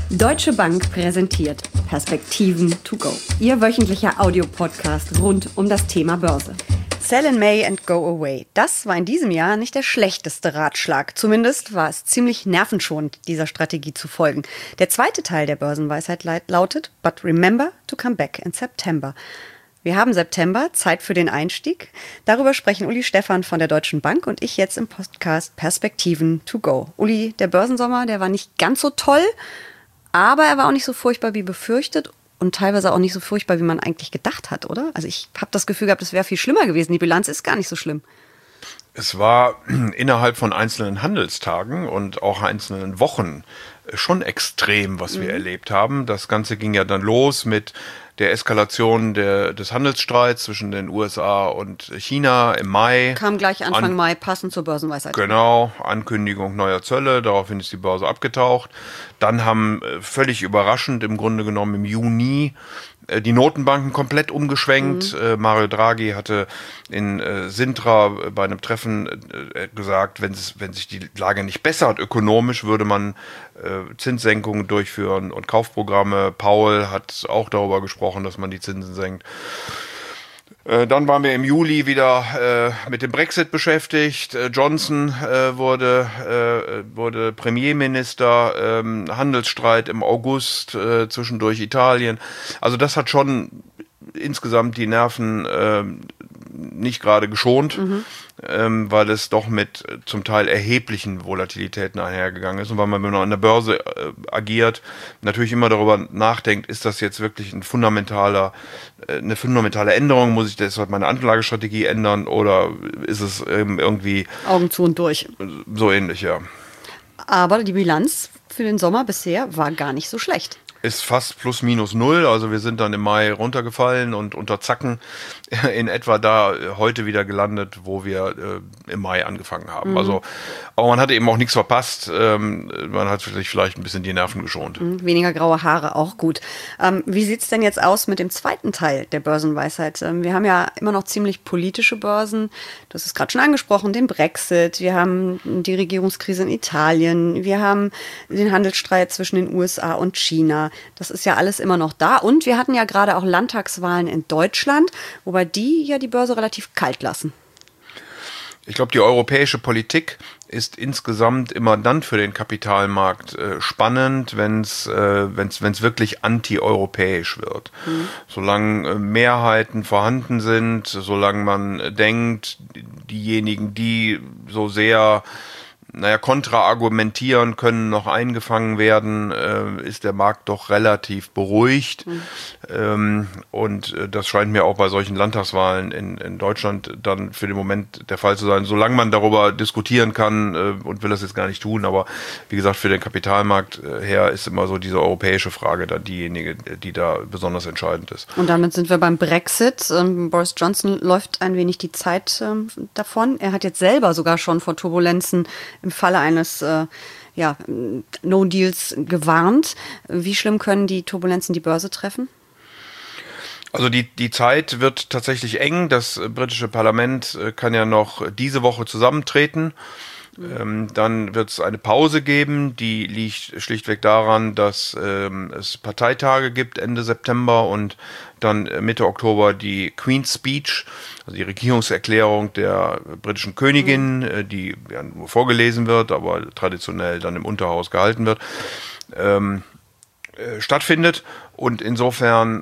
Deutsche Bank präsentiert Perspektiven to go. Ihr wöchentlicher Audiopodcast rund um das Thema Börse. Sell in May and go away. Das war in diesem Jahr nicht der schlechteste Ratschlag. Zumindest war es ziemlich nervenschonend, dieser Strategie zu folgen. Der zweite Teil der Börsenweisheit lautet, but remember to come back in September. Wir haben September, Zeit für den Einstieg. Darüber sprechen Uli Stephan von der Deutschen Bank und ich jetzt im Podcast Perspektiven to go. Uli, der Börsensommer, der war nicht ganz so toll, aber er war auch nicht so furchtbar wie befürchtet und teilweise auch nicht so furchtbar, wie man eigentlich gedacht hat, oder? Also ich habe das Gefühl gehabt, es wäre viel schlimmer gewesen. Die Bilanz ist gar nicht so schlimm. Es war innerhalb von einzelnen Handelstagen und auch einzelnen Wochen schon extrem, was wir erlebt haben. Das Ganze ging ja dann los mit der Eskalation des Handelsstreits zwischen den USA und China im Mai. Kam gleich Anfang Mai, passend zur Börsenweisheit. Genau, Ankündigung neuer Zölle, daraufhin ist die Börse abgetaucht. Dann haben völlig überraschend im Grunde genommen im Juni die Notenbanken komplett umgeschwenkt. Mario Draghi hatte in Sintra bei einem Treffen gesagt, wenn sich die Lage nicht bessert ökonomisch, würde man Zinssenkungen durchführen und Kaufprogramme. Paul hat auch darüber gesprochen, dass man die Zinsen senkt. Dann waren wir im Juli wieder mit dem Brexit beschäftigt. Johnson wurde Premierminister, Handelsstreit im August, zwischendurch Italien. Also das hat schon insgesamt die Nerven nicht gerade geschont, weil es doch mit zum Teil erheblichen Volatilitäten einhergegangen ist und weil man, wenn man an der Börse agiert, natürlich immer darüber nachdenkt, ist das jetzt wirklich eine fundamentale Änderung, muss ich deshalb meine Anlagestrategie ändern oder ist es irgendwie Augen zu und durch. So ähnlich, ja. Aber die Bilanz für den Sommer bisher war gar nicht so schlecht. Ist fast plus minus null, also wir sind dann im Mai runtergefallen und unter Zacken in etwa da heute wieder gelandet, wo wir im Mai angefangen haben. Also, aber man hatte eben auch nichts verpasst, man hat sich vielleicht ein bisschen die Nerven geschont. Weniger graue Haare, auch gut. Wie sieht's denn jetzt aus mit dem zweiten Teil der Börsenweisheit? Wir haben ja immer noch ziemlich politische Börsen, das ist gerade schon angesprochen, den Brexit, wir haben die Regierungskrise in Italien, wir haben den Handelsstreit zwischen den USA und China. Das ist ja alles immer noch da. Und wir hatten ja gerade auch Landtagswahlen in Deutschland, wobei die ja die Börse relativ kalt lassen. Ich glaube, die europäische Politik ist insgesamt immer dann für den Kapitalmarkt spannend, wenn es wirklich anti-europäisch wird. Solange Mehrheiten vorhanden sind, solange man denkt, diejenigen, die so sehr kontraargumentieren können, noch eingefangen werden, ist der Markt doch relativ beruhigt. Und das scheint mir auch bei solchen Landtagswahlen in Deutschland dann für den Moment der Fall zu sein. Solange man darüber diskutieren kann und will das jetzt gar nicht tun, aber wie gesagt, für den Kapitalmarkt her ist immer so diese europäische Frage dann diejenige, die da besonders entscheidend ist. Und damit sind wir beim Brexit. Boris Johnson läuft ein wenig die Zeit davon. Er hat jetzt selber sogar schon vor Turbulenzen im Falle eines No-Deals gewarnt. Wie schlimm können die Turbulenzen die Börse treffen? Also die Zeit wird tatsächlich eng. Das britische Parlament kann ja noch diese Woche zusammentreten. Dann wird es eine Pause geben, die liegt schlichtweg daran, dass es Parteitage gibt Ende September und dann Mitte Oktober die Queen's Speech, also die Regierungserklärung der britischen Königin, die ja nur vorgelesen wird, aber traditionell dann im Unterhaus gehalten wird, stattfindet. Und insofern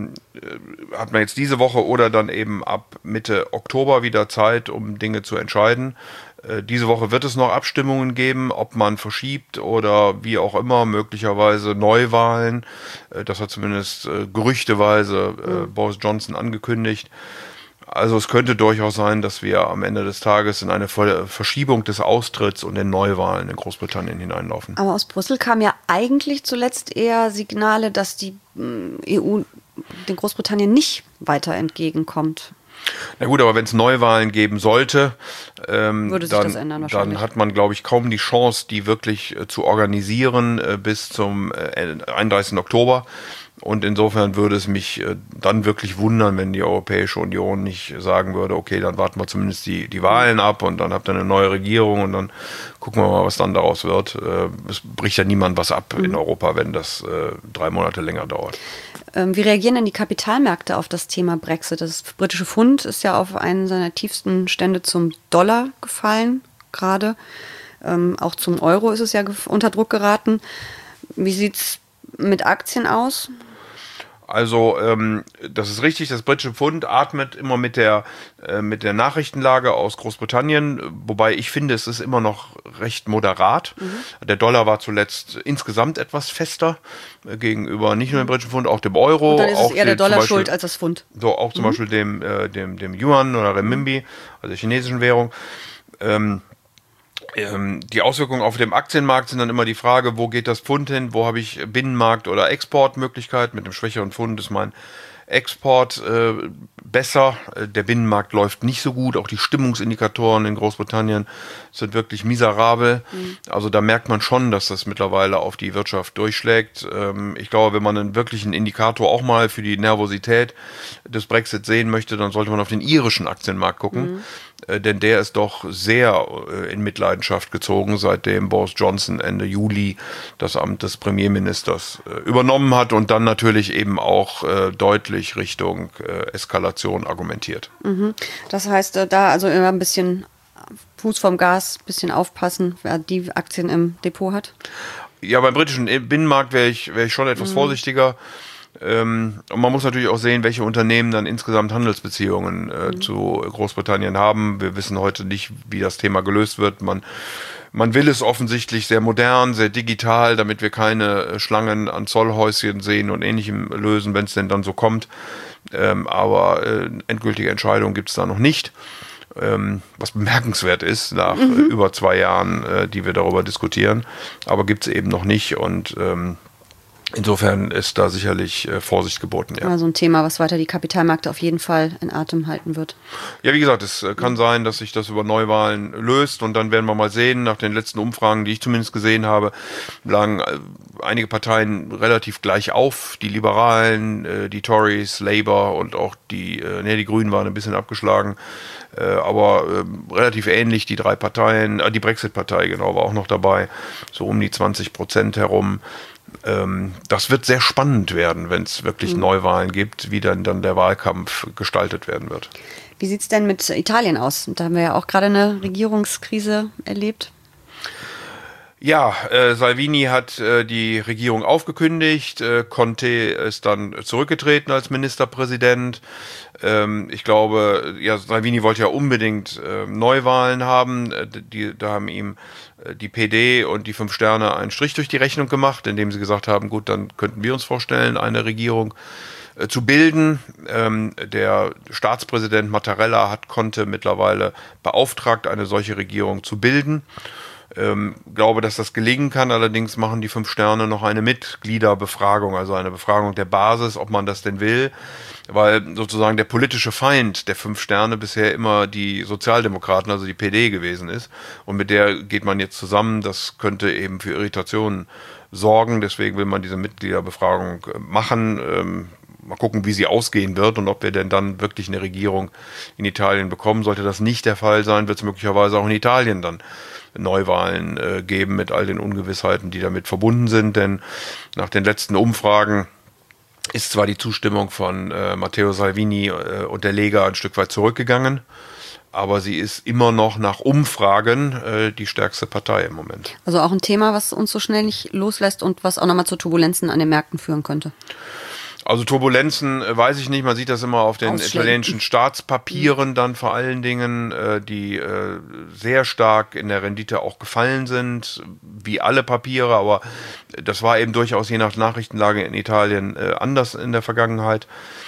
hat man jetzt diese Woche oder dann eben ab Mitte Oktober wieder Zeit, um Dinge zu entscheiden. Diese Woche wird es noch Abstimmungen geben, ob man verschiebt oder wie auch immer, möglicherweise Neuwahlen. Das hat zumindest gerüchteweise Boris Johnson angekündigt. Also es könnte durchaus sein, dass wir am Ende des Tages in eine Verschiebung des Austritts und den Neuwahlen in Großbritannien hineinlaufen. Aber aus Brüssel kamen ja eigentlich zuletzt eher Signale, dass die EU den Großbritannien nicht weiter entgegenkommt. Na gut, aber wenn es Neuwahlen geben sollte, würde sich das ändern wahrscheinlich. Dann hat man, glaube ich, kaum die Chance, die wirklich zu organisieren bis zum 31. Oktober. Und insofern würde es mich dann wirklich wundern, wenn die Europäische Union nicht sagen würde, okay, dann warten wir zumindest die Wahlen ab und dann habt ihr eine neue Regierung und dann gucken wir mal, was dann daraus wird. Es bricht ja niemand was ab in Europa, wenn das 3 Monate länger dauert. Wie reagieren denn die Kapitalmärkte auf das Thema Brexit? Das britische Pfund ist ja auf einen seiner tiefsten Stände zum Dollar gefallen, gerade. Auch zum Euro ist es ja unter Druck geraten. Wie sieht es mit Aktien aus? Also das ist richtig, das britische Pfund atmet immer mit der Nachrichtenlage aus Großbritannien, wobei ich finde, es ist immer noch recht moderat. Der Dollar war zuletzt insgesamt etwas fester gegenüber nicht nur dem britischen Pfund, auch dem Euro. Und dann ist auch es eher der Dollar schuld als das Pfund. So, auch zum Beispiel dem Yuan oder Renminbi, also der chinesischen Währung. Die Auswirkungen auf dem Aktienmarkt sind dann immer die Frage, wo geht das Pfund hin, wo habe ich Binnenmarkt- oder Exportmöglichkeit. Mit dem schwächeren Pfund ist mein Export besser. Der Binnenmarkt läuft nicht so gut. Auch die Stimmungsindikatoren in Großbritannien sind wirklich miserabel. Also da merkt man schon, dass das mittlerweile auf die Wirtschaft durchschlägt. Ich glaube, wenn man einen wirklichen Indikator auch mal für die Nervosität des Brexit sehen möchte, dann sollte man auf den irischen Aktienmarkt gucken. Denn der ist doch sehr in Mitleidenschaft gezogen, seitdem Boris Johnson Ende Juli das Amt des Premierministers übernommen hat und dann natürlich eben auch deutlich Richtung Eskalation argumentiert. Das heißt, da also immer ein bisschen Fuß vom Gas, ein bisschen aufpassen, wer die Aktien im Depot hat? Ja, beim britischen Binnenmarkt wäre ich schon etwas vorsichtiger. Und man muss natürlich auch sehen, welche Unternehmen dann insgesamt Handelsbeziehungen zu Großbritannien haben. Wir wissen heute nicht, wie das Thema gelöst wird. Man will es offensichtlich sehr modern, sehr digital, damit wir keine Schlangen an Zollhäuschen sehen und Ähnlichem lösen, wenn es denn dann so kommt. Aber endgültige Entscheidungen gibt es da noch nicht. Was bemerkenswert ist nach über 2 Jahren, die wir darüber diskutieren. Aber gibt es eben noch nicht und insofern ist da sicherlich Vorsicht geboten. Ja. Also ein Thema, was weiter die Kapitalmärkte auf jeden Fall in Atem halten wird. Ja, wie gesagt, es kann sein, dass sich das über Neuwahlen löst und dann werden wir mal sehen. Nach den letzten Umfragen, die ich zumindest gesehen habe, lagen einige Parteien relativ gleich auf. Die Liberalen, die Tories, Labour und auch die Grünen waren ein bisschen abgeschlagen. Aber relativ ähnlich, die 3 Parteien, die Brexit-Partei genau war auch noch dabei, so um die 20% herum. Das wird sehr spannend werden, wenn es wirklich Neuwahlen gibt, wie dann der Wahlkampf gestaltet werden wird. Wie sieht es denn mit Italien aus? Da haben wir ja auch gerade eine Regierungskrise erlebt. Ja, Salvini hat die Regierung aufgekündigt, Conte ist dann zurückgetreten als Ministerpräsident. Ich glaube, ja, Salvini wollte ja unbedingt Neuwahlen haben. Da haben ihm die PD und die 5 Sterne einen Strich durch die Rechnung gemacht, indem sie gesagt haben, gut, dann könnten wir uns vorstellen, eine Regierung zu bilden. Der Staatspräsident Mattarella hat Conte mittlerweile beauftragt, eine solche Regierung zu bilden. Glaube, dass das gelingen kann. Allerdings machen die 5 Sterne noch eine Mitgliederbefragung, also eine Befragung der Basis, ob man das denn will, weil sozusagen der politische Feind der 5 Sterne bisher immer die Sozialdemokraten, also die PD gewesen ist. Und mit der geht man jetzt zusammen. Das könnte eben für Irritationen sorgen. Deswegen will man diese Mitgliederbefragung machen. Mal gucken, wie sie ausgehen wird und ob wir denn dann wirklich eine Regierung in Italien bekommen. Sollte das nicht der Fall sein, wird es möglicherweise auch in Italien dann Neuwahlen geben mit all den Ungewissheiten, die damit verbunden sind. Denn nach den letzten Umfragen ist zwar die Zustimmung von Matteo Salvini und der Lega ein Stück weit zurückgegangen, aber sie ist immer noch nach Umfragen die stärkste Partei im Moment. Also auch ein Thema, was uns so schnell nicht loslässt und was auch nochmal zu Turbulenzen an den Märkten führen könnte. Also Turbulenzen weiß ich nicht, man sieht das immer auf den italienischen Staatspapieren dann vor allen Dingen, die sehr stark in der Rendite auch gefallen sind, wie alle Papiere, aber das war eben durchaus je nach Nachrichtenlage in Italien anders in der Vergangenheit.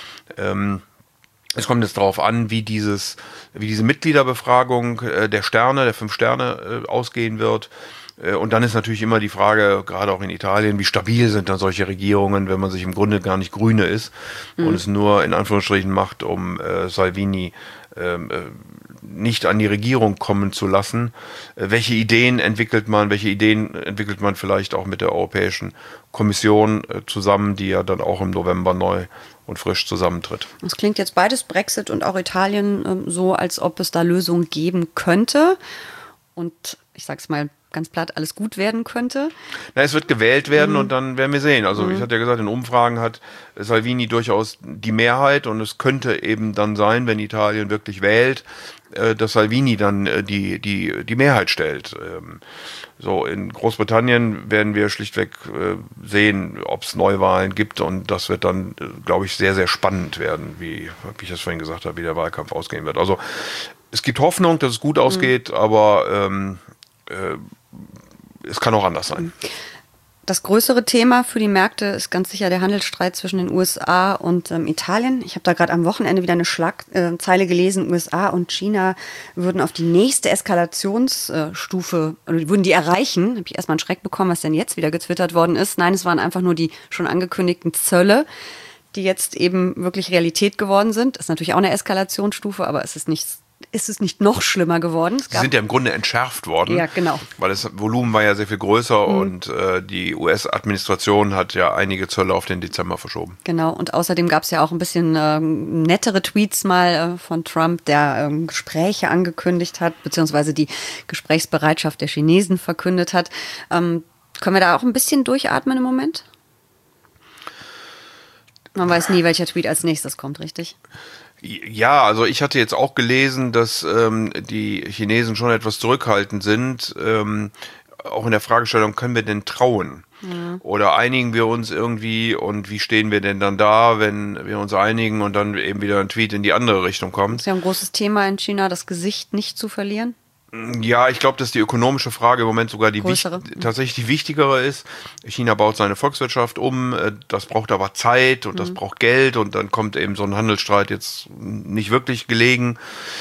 Es kommt jetzt darauf an, wie diese Mitgliederbefragung der 5 Sterne ausgehen wird. Und dann ist natürlich immer die Frage, gerade auch in Italien, wie stabil sind dann solche Regierungen, wenn man sich im Grunde gar nicht Grüne ist und es nur in Anführungsstrichen macht, um Salvini nicht an die Regierung kommen zu lassen. Welche Ideen entwickelt man vielleicht auch mit der Europäischen Kommission zusammen, die ja dann auch im November neu und frisch zusammentritt. Es klingt jetzt beides, Brexit und auch Italien, so, als ob es da Lösungen geben könnte und ich sag's mal ganz platt, alles gut werden könnte. Na, es wird gewählt werden und dann werden wir sehen. Also ich hatte ja gesagt, in Umfragen hat Salvini durchaus die Mehrheit und es könnte eben dann sein, wenn Italien wirklich wählt, dass Salvini dann die Mehrheit stellt. So, in Großbritannien werden wir schlichtweg sehen, ob es Neuwahlen gibt und das wird dann, glaube ich, sehr, sehr spannend werden, wie ich das vorhin gesagt habe, wie der Wahlkampf ausgehen wird. Also es gibt Hoffnung, dass es gut ausgeht, aber es kann auch anders sein. Das größere Thema für die Märkte ist ganz sicher der Handelsstreit zwischen den USA und Italien. Ich habe da gerade am Wochenende wieder eine Schlagzeile gelesen. USA und China würden auf die nächste Eskalationsstufe, oder würden die erreichen. Habe ich erstmal einen Schreck bekommen, was denn jetzt wieder getwittert worden ist. Nein, es waren einfach nur die schon angekündigten Zölle, die jetzt eben wirklich Realität geworden sind. Das ist natürlich auch eine Eskalationsstufe, aber es ist nicht noch schlimmer geworden. Sie sind ja im Grunde entschärft worden. Ja, genau. Weil das Volumen war ja sehr viel größer und die US-Administration hat ja einige Zölle auf den Dezember verschoben. Genau, und außerdem gab es ja auch ein bisschen nettere Tweets mal von Trump, der Gespräche angekündigt hat, beziehungsweise die Gesprächsbereitschaft der Chinesen verkündet hat. Können wir da auch ein bisschen durchatmen im Moment? Man weiß nie, welcher Tweet als nächstes kommt, richtig? Ja, also ich hatte jetzt auch gelesen, dass die Chinesen schon etwas zurückhaltend sind, auch in der Fragestellung, können wir denn trauen? Ja. Oder einigen wir uns irgendwie und wie stehen wir denn dann da, wenn wir uns einigen und dann eben wieder ein Tweet in die andere Richtung kommt? Das ist ja ein großes Thema in China, das Gesicht nicht zu verlieren. Ja, ich glaube, dass die ökonomische Frage im Moment sogar tatsächlich die wichtigere ist. China baut seine Volkswirtschaft um, das braucht aber Zeit und das braucht Geld und dann kommt eben so ein Handelsstreit jetzt nicht wirklich gelegen.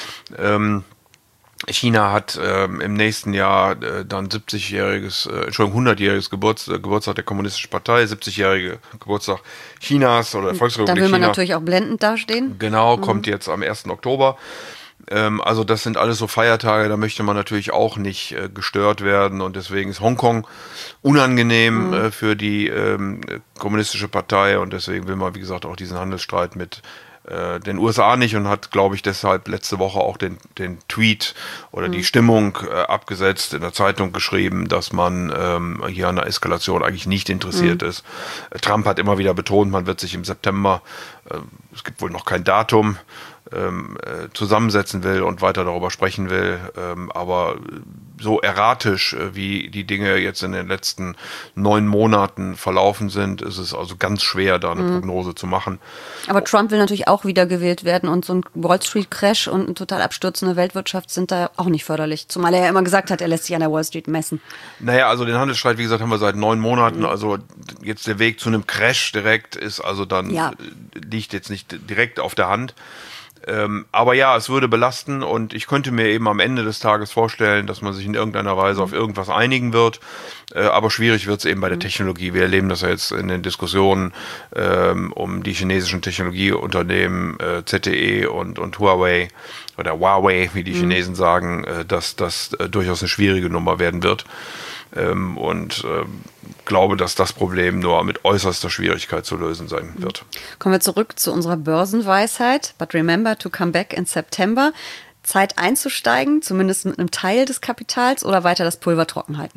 China hat im nächsten Jahr dann 100-jähriges Geburtstag der Kommunistischen Partei, 70-jährige Geburtstag Chinas oder der Volksrepublik China. Da will man natürlich auch blendend dastehen. Genau, kommt jetzt am 1. Oktober. Also das sind alles so Feiertage, da möchte man natürlich auch nicht gestört werden und deswegen ist Hongkong unangenehm für die Kommunistische Partei und deswegen will man, wie gesagt, auch diesen Handelsstreit mit den USA nicht und hat, glaube ich, deshalb letzte Woche auch den Tweet oder die Stimmung abgesetzt, in der Zeitung geschrieben, dass man hier an der Eskalation eigentlich nicht interessiert ist. Trump hat immer wieder betont, man wird sich im September, es gibt wohl noch kein Datum, zusammensetzen will und weiter darüber sprechen will, aber so erratisch, wie die Dinge jetzt in den letzten 9 Monaten verlaufen sind, ist es also ganz schwer, da eine Prognose zu machen. Aber Trump will natürlich auch wiedergewählt werden und so ein Wall Street Crash und eine total abstürzende Weltwirtschaft sind da auch nicht förderlich, zumal er ja immer gesagt hat, er lässt sich an der Wall Street messen. Naja, also den Handelsstreit, wie gesagt, haben wir seit 9 Monaten, also jetzt der Weg zu einem Crash direkt ist also dann, liegt jetzt nicht direkt auf der Hand. Aber ja, es würde belasten und ich könnte mir eben am Ende des Tages vorstellen, dass man sich in irgendeiner Weise auf irgendwas einigen wird. Aber schwierig wird es eben bei der Technologie. Wir erleben das ja jetzt in den Diskussionen um die chinesischen Technologieunternehmen ZTE und Huawei oder Huawei, wie die Chinesen sagen, dass das durchaus eine schwierige Nummer werden wird. Und glaube, dass das Problem nur mit äußerster Schwierigkeit zu lösen sein wird. Kommen wir zurück zu unserer Börsenweisheit. But remember to come back in September. Zeit einzusteigen, zumindest mit einem Teil des Kapitals oder weiter das Pulver trocken halten?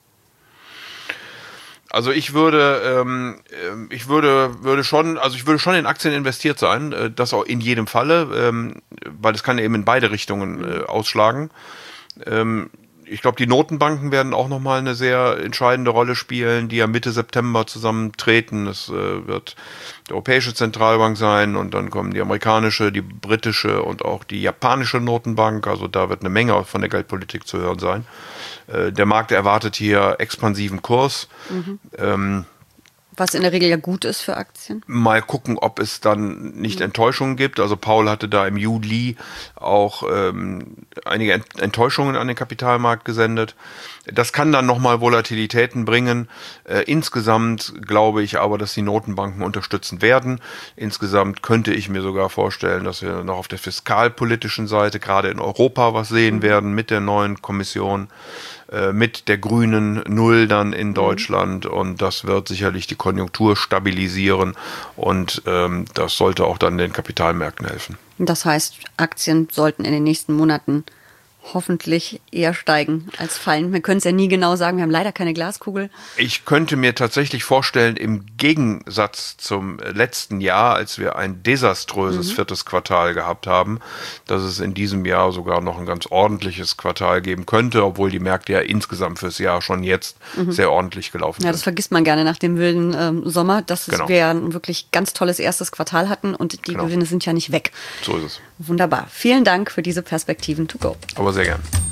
Also ich würde schon in Aktien investiert sein, das auch in jedem Falle, weil es kann eben in beide Richtungen ausschlagen. Ich glaube, die Notenbanken werden auch nochmal eine sehr entscheidende Rolle spielen, die ja Mitte September zusammentreten. Es wird die Europäische Zentralbank sein und dann kommen die amerikanische, die britische und auch die japanische Notenbank. Also da wird eine Menge von der Geldpolitik zu hören sein. Der Markt erwartet hier expansiven Kurs. Was in der Regel ja gut ist für Aktien. Mal gucken, ob es dann nicht Enttäuschungen gibt. Also Paul hatte da im Juli auch einige Enttäuschungen an den Kapitalmarkt gesendet. Das kann dann nochmal Volatilitäten bringen. Insgesamt glaube ich aber, dass die Notenbanken unterstützen werden. Insgesamt könnte ich mir sogar vorstellen, dass wir noch auf der fiskalpolitischen Seite gerade in Europa was sehen werden mit der neuen Kommission, mit der grünen Null dann in Deutschland, und das wird sicherlich die Konjunktur stabilisieren, und das sollte auch dann den Kapitalmärkten helfen. Das heißt, Aktien sollten in den nächsten Monaten hoffentlich eher steigen als fallen. Wir können es ja nie genau sagen, wir haben leider keine Glaskugel. Ich könnte mir tatsächlich vorstellen, im Gegensatz zum letzten Jahr, als wir ein desaströses viertes Quartal gehabt haben, dass es in diesem Jahr sogar noch ein ganz ordentliches Quartal geben könnte, obwohl die Märkte ja insgesamt fürs Jahr schon jetzt sehr ordentlich gelaufen sind. Ja, das vergisst man gerne nach dem wilden Sommer, dass Genau. wir ein wirklich ganz tolles erstes Quartal hatten und die Gewinne sind ja nicht weg. So ist es. Wunderbar. Vielen Dank für diese Perspektiven to go. Aber sehr gern.